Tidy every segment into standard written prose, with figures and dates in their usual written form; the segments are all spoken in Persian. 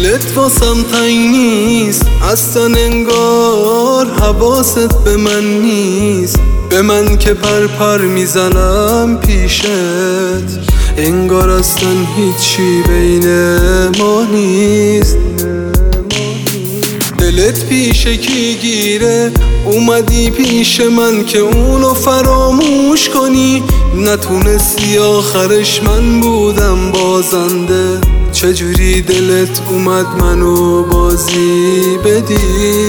دلت واسم تنگ نیست اصلا، انگار حواست به من نیست. به من که پر میزنم پیشت، انگار اصلا هیچی بین ما نیست. دلت پیش کی گیره؟ اومدی پیش من که اونو فراموش کنی. نتونستی آخرش من بودم بازنده. چجوری دلت اومد منو بازی بدی؟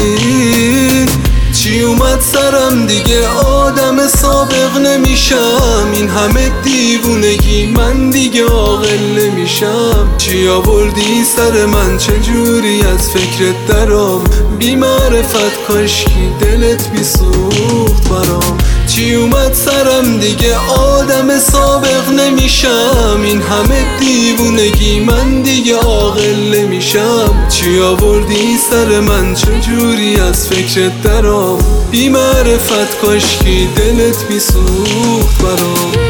چی اومد سرم دیگه آدم سابق نمیشم. این همه دیوونگی من دیگه عاقل نمیشم. چی آوردی سر من؟ چجوری از فکرت درام؟ بی معرفت کاشکی دلت بیسوخت برام. چی اومد سرم دیگه آدم سابق نمیشم. این همه دیوونگی من دیگه عاقل نمیشم. چی آوردی سر من؟ چجوری از فکرت درام؟ بی معرفت کاشکی دلت بیسوخت برام.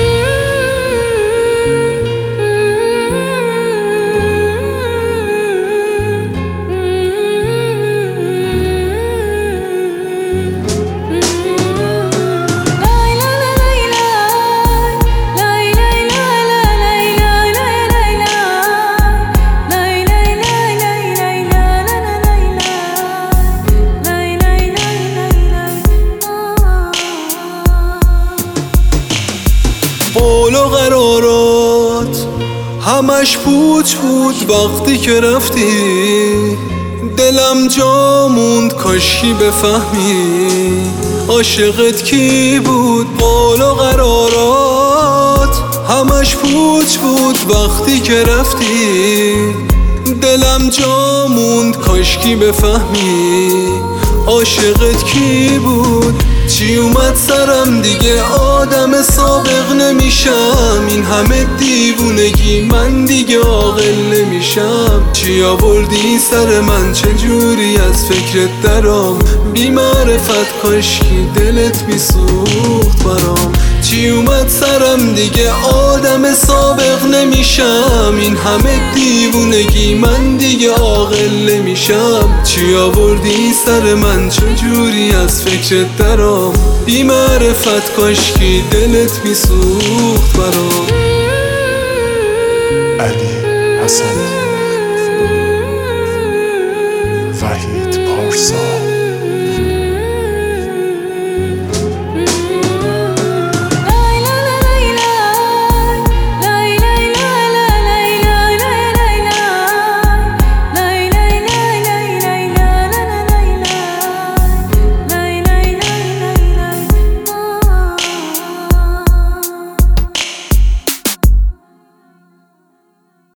قول و قرارات همش پوچ بود وقتی که رفتی. دلم جا موند کاشکی بفهمی عاشقت کی بود. قول و قرارات همش پوچ بود وقتی که رفتی. دلم جا موند کاشکی بفهمی عاشقت کی بود. چی اومد سرم دیگه آدم سابق نمیشم. این همه دیوونگی من دیگه عاقل نمیشم. چی آوردی سر من؟ چجوری از فکرت درام؟ بی معرفت کاشکی دلت بیسوخت برام. چی اومد سرم دیگه آدم سابق نمیشم. این همه دیوونگی من دیگه عاقل نمیشم. چی آوردی سر من؟ چجوری از فکرت درام؟ بی معرفت کاشکی دلت بیسوخت برام. علی حسن، وحید پارسا.